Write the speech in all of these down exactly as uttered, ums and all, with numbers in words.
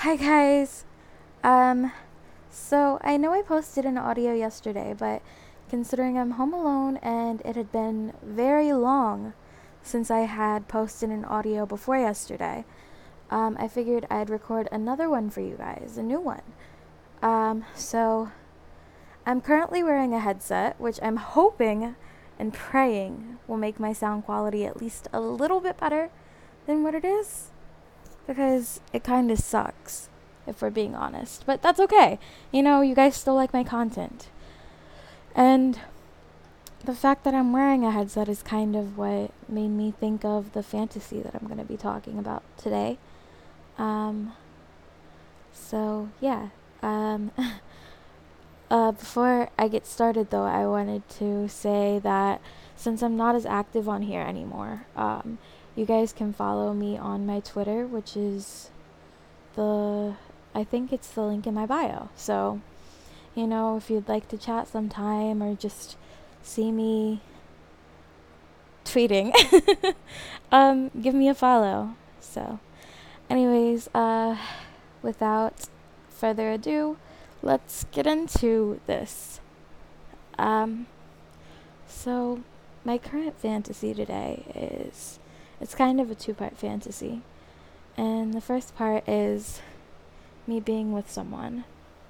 Hi guys. Um so I know I posted an audio yesterday, but considering I'm home alone and it had been very long since I had posted an audio before yesterday, um I figured I'd record another one for you guys, a new one. Um so I'm currently wearing a headset, which I'm hoping and praying will make my sound quality at least a little bit better than what it is, because it kind of sucks, if we're being honest. But that's okay. You know, you guys still like my content. And the fact that I'm wearing a headset is kind of what made me think of the fantasy that I'm going to be talking about today. Um, so, yeah. Um, uh, before I get started, though, I wanted to say that since I'm not as active on here anymore, um, you guys can follow me on my Twitter, which is the I think it's the link in my bio. So, you know, if you'd like to chat sometime or just see me tweeting, um, give me a follow. So, anyways, uh, without further ado, let's get into this. Um, so, my current fantasy today is it's kind of a two part fantasy. And the first part is me being with someone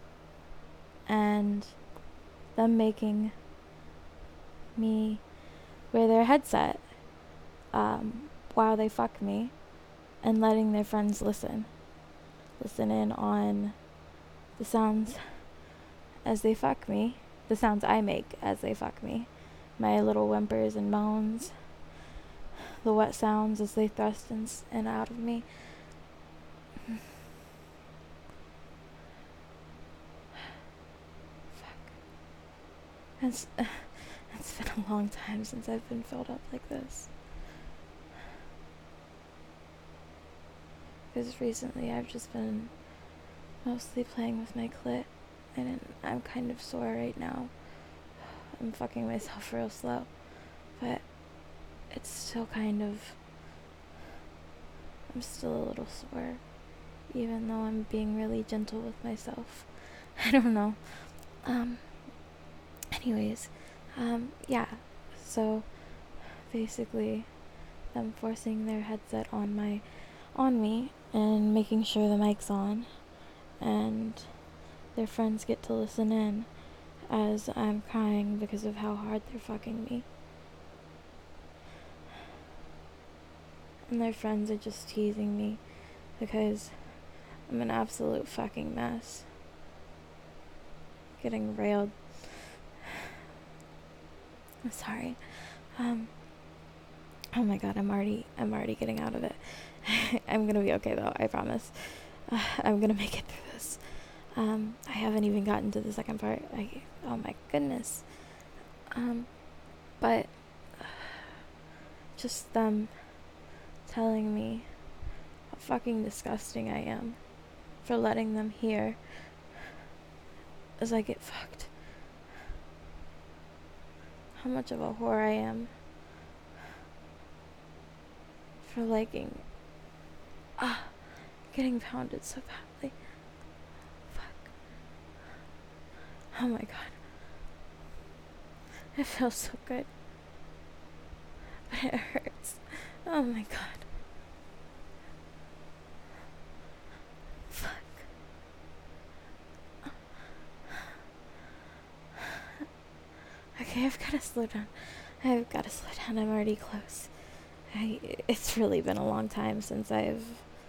and them making me wear their headset um, while they fuck me and letting their friends listen. Listen in on the sounds as they fuck me, the sounds I make as they fuck me, my little whimpers and moans, the wet sounds as they thrust in and out of me. Fuck. It's, uh, it's been a long time since I've been filled up like this. Because recently I've just been mostly playing with my clit, and I'm kind of sore right now. I'm fucking myself real slow, but it's still kind of, I'm still a little sore, even though I'm being really gentle with myself. I don't know. Um, anyways, um, yeah, so basically, them forcing their headset on my, on me, and making sure the mic's on, and their friends get to listen in as I'm crying because of how hard they're fucking me. And their friends are just teasing me because I'm an absolute fucking mess. Getting railed. I'm sorry. Um, oh my god, I'm already, I'm already getting out of it. I'm gonna be okay though, I promise. Uh, I'm gonna make it through this. Um, I haven't even gotten to the second part. I, oh my goodness. Um, but just them telling me how fucking disgusting I am for letting them hear as I get fucked. How much of a whore I am for liking, ah, getting pounded so badly. Fuck. Oh my god. It feels so good. But it hurts. Oh my god. Fuck. Okay, I've gotta slow down. I've gotta slow down. I'm already close. I, it's really been a long time since I've.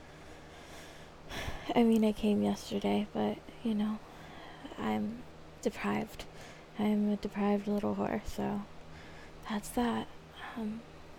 I mean, I came yesterday, but, you know, I'm deprived. I'm a deprived little whore, so that's that. Um.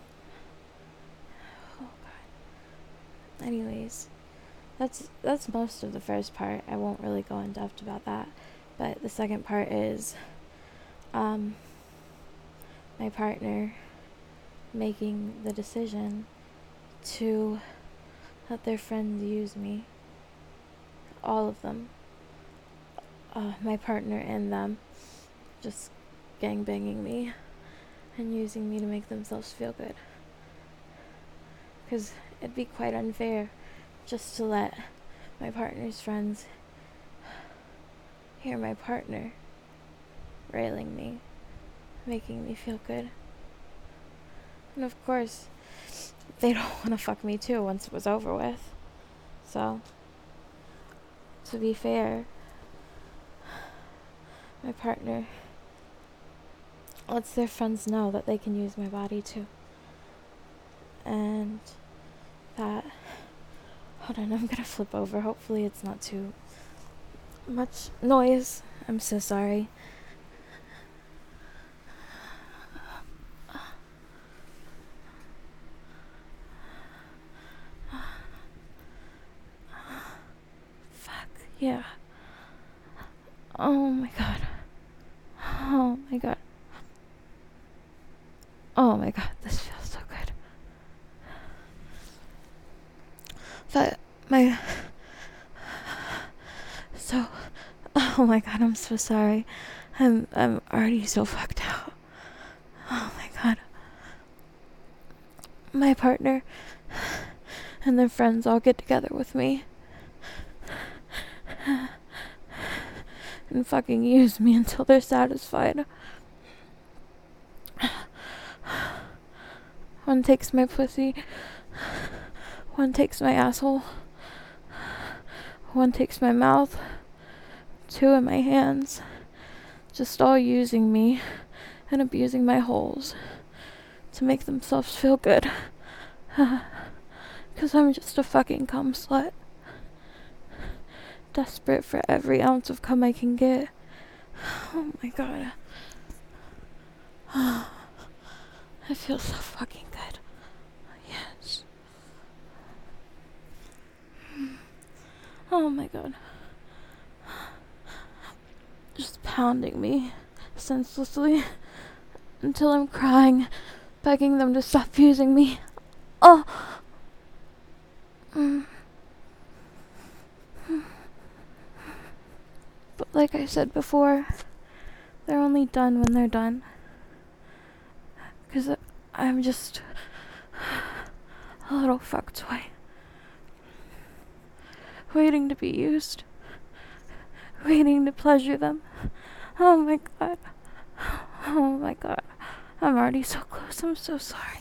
Oh god. Anyways, that's that's most of the first part. I won't really go in depth about that. But the second part is um my partner making the decision to let their friends use me. All of them. Uh, my partner and them. Just gangbanging me and using me to make themselves feel good. Because it'd be quite unfair just to let my partner's friends hear my partner railing me, making me feel good. And of course, they don't want to fuck me too once it was over with. So, to be fair, my partner lets their friends know that they can use my body too. And that, hold on, I'm gonna flip over. Hopefully it's not too much noise. I'm so sorry. Fuck, yeah. Oh my god. Oh my god. Oh my god, this feels so good. But my... So... Oh my god, I'm so sorry. I'm I'm already so fucked out. Oh my god. My partner and their friends all get together with me and fucking use me until they're satisfied. One takes my pussy, one takes my asshole, one takes my mouth, two in my hands, just all using me and abusing my holes to make themselves feel good. Cause I'm just a fucking cum slut, desperate for every ounce of cum I can get. Oh my god. I feel so fucking good. Yes. Oh my god. Just pounding me senselessly until I'm crying, begging them to stop using me. Oh. Mm. But like I said before, they're only done when they're done. Because I'm just a little fuck toy, waiting to be used, waiting to pleasure them. Oh my god. Oh my god. I'm already so close. I'm so sorry.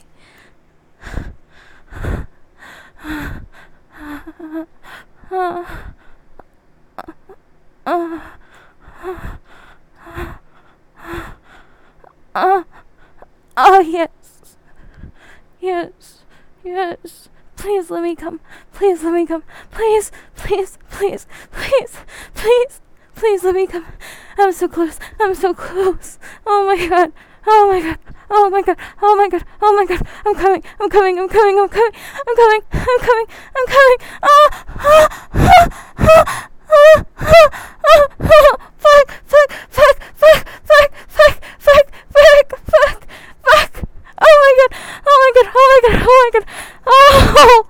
Oh, yes. Yes. Yes. Please let me come. Please let me come. Please. Please. Please. Please. Please. Please let me come. I'm so close. I'm so close. Oh my god. Oh my god. Oh my god. Oh my god. Oh my god. I'm coming. I'm coming. I'm coming. I'm coming. I'm coming. I'm coming. I'm coming. Oh. Oh. Oh. Oh. Oh. Oh. Oh. Fuck. Fuck. Fuck. Fuck. Fuck. Fuck. Fuck. Fuck. Fuck. Fuck. Oh my god. Oh my god. Oh my god. Oh my god. Oh.